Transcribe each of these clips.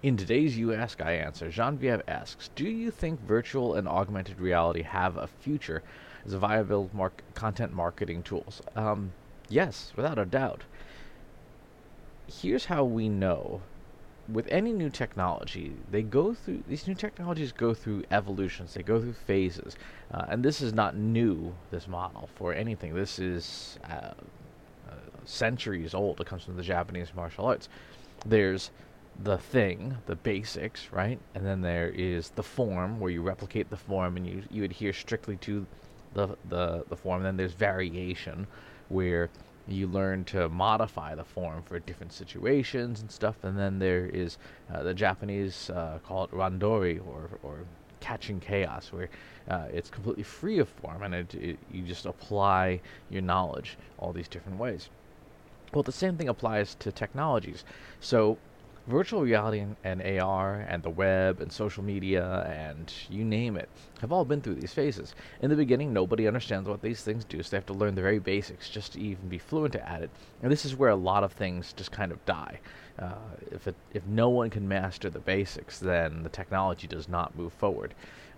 In today's You Ask, I Answer, Genevieve asks, do you think virtual and augmented reality have a future as a viable content marketing tools? Yes, without a doubt. Here's how we know. With any new technology, these new technologies go through evolutions, they go through phases. And this is not new, this model, for anything. This is centuries old. It comes from the Japanese martial arts. There's the thing, the basics, right? And then there is the form, where you replicate the form and you adhere strictly to the form. And then there's variation, where you learn to modify the form for different situations and stuff. And then there is the Japanese call it randori, or catching chaos, where it's completely free of form, and you just apply your knowledge all these different ways. Well, the same thing applies to technologies. So, virtual reality and AR and the web and social media and you name it have all been through these phases. In the beginning, nobody understands what these things do, so they have to learn the very basics just to even be fluent at it. And this is where a lot of things just kind of die. If no one can master the basics, then the technology does not move forward.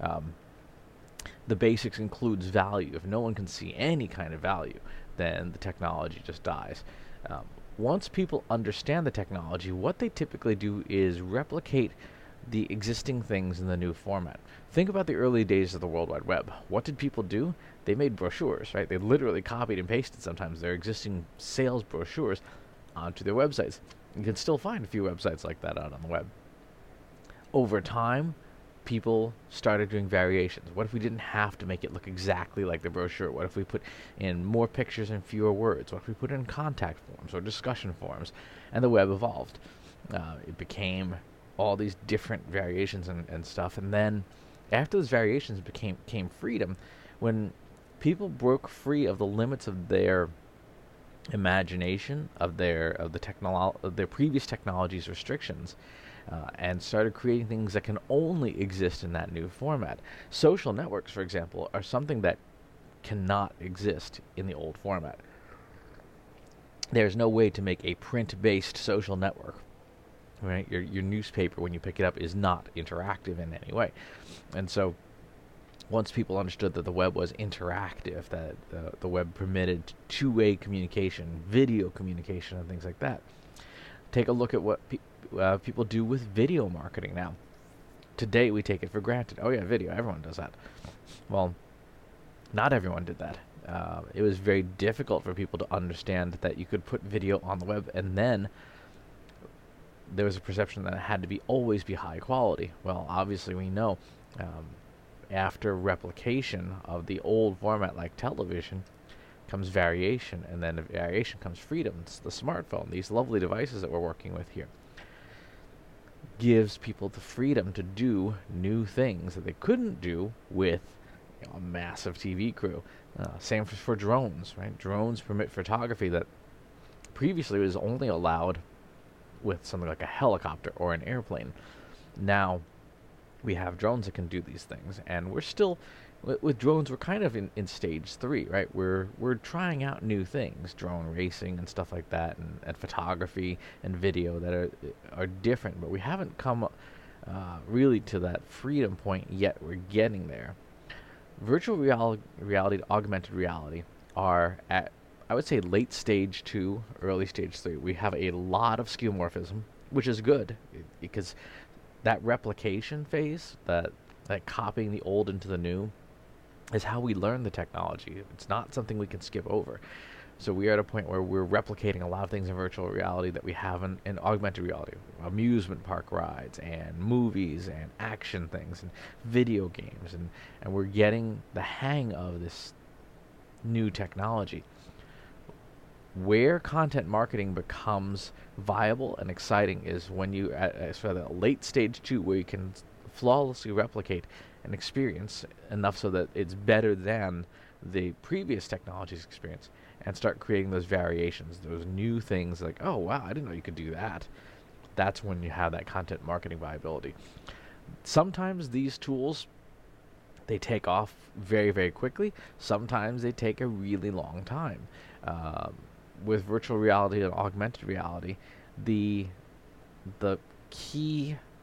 The basics includes value. If no one can see any kind of value, then the technology just dies. Once people understand the technology, what they typically do is replicate the existing things in the new format. Think about the early days of the World Wide Web. What did people do? They made brochures, right? They literally copied and pasted sometimes their existing sales brochures onto their websites. You can still find a few websites like that out on the web. Over time, people started doing variations. What if we didn't have to make it look exactly like the brochure? What if we put in more pictures and fewer words? What if we put in contact forms or discussion forms? And the web evolved. It became all these different variations and stuff. And then after those variations came freedom, when people broke free of the limits of their imagination, of their previous technology's restrictions, and started creating things that can only exist in that new format. Social networks, for example, are something that cannot exist in the old format. There's no way to make a print-based social network. Right? Your newspaper, when you pick it up, is not interactive in any way. And so, once people understood that the web was interactive, that the web permitted two-way communication, video communication, and things like that, take a look at what people do with video marketing now. Today, we take it for granted. Oh yeah, video, everyone does that. Well, not everyone did that. It was very difficult for people to understand that you could put video on the web, and then there was a perception that it had to always be high quality. Well, obviously we know after replication of the old format like television comes variation, and then variation comes freedom. It's the smartphone, these lovely devices that we're working with here, gives people the freedom to do new things that they couldn't do with a massive TV crew. Same for drones, right? Drones permit photography that previously was only allowed with something like a helicopter or an airplane. Now we have drones that can do these things, and we're still with drones. We're kind of in stage 3, right? We're trying out new things, drone racing and stuff like that, and photography and video that are different, but we haven't come really to that freedom point yet. We're getting there. Virtual reality to augmented reality are at, I would say, late stage 2, early stage 3. We have a lot of skeuomorphism, which is good, because that replication phase, that copying the old into the new, is how we learn the technology. It's not something we can skip over. So we are at a point where we're replicating a lot of things in virtual reality that we have in augmented reality. Amusement park rides and movies and action things and video games. And we're getting the hang of this new technology. Where content marketing becomes viable and exciting is when you at sort of the late stage 2, where you can flawlessly replicate an experience enough so that it's better than the previous technology's experience, and start creating those variations, those new things like, oh wow, I didn't know you could do that. That's when you have that content marketing viability. Sometimes these tools, they take off very, very quickly. Sometimes they take a really long time. With virtual reality and augmented reality, the key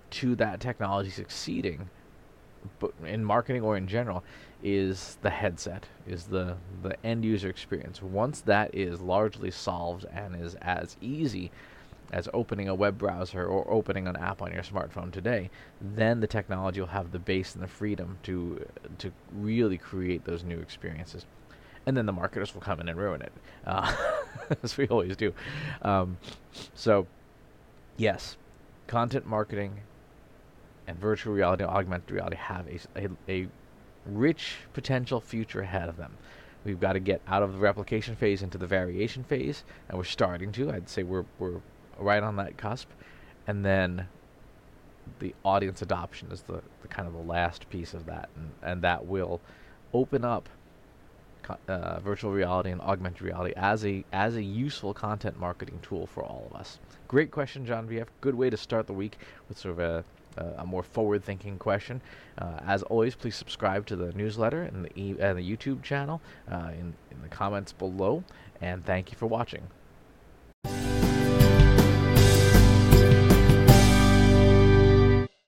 to that technology succeeding, but in marketing or in general, is the headset, is the end user experience. Once that is largely solved and is as easy as opening a web browser or opening an app on your smartphone today, then the technology will have the base and the freedom to really create those new experiences. And then the marketers will come in and ruin it, as we always do. So, yes, content marketing and virtual reality and augmented reality have a rich potential future ahead of them. We've got to get out of the replication phase into the variation phase, and we're starting to. I'd say we're right on that cusp. And then the audience adoption is the kind of the last piece of that, and that will open up virtual reality and augmented reality as a useful content marketing tool for all of us. Great question, John VF. Good way to start the week with sort of a more forward-thinking question. As always, please subscribe to the newsletter and the YouTube channel in the comments below. And thank you for watching.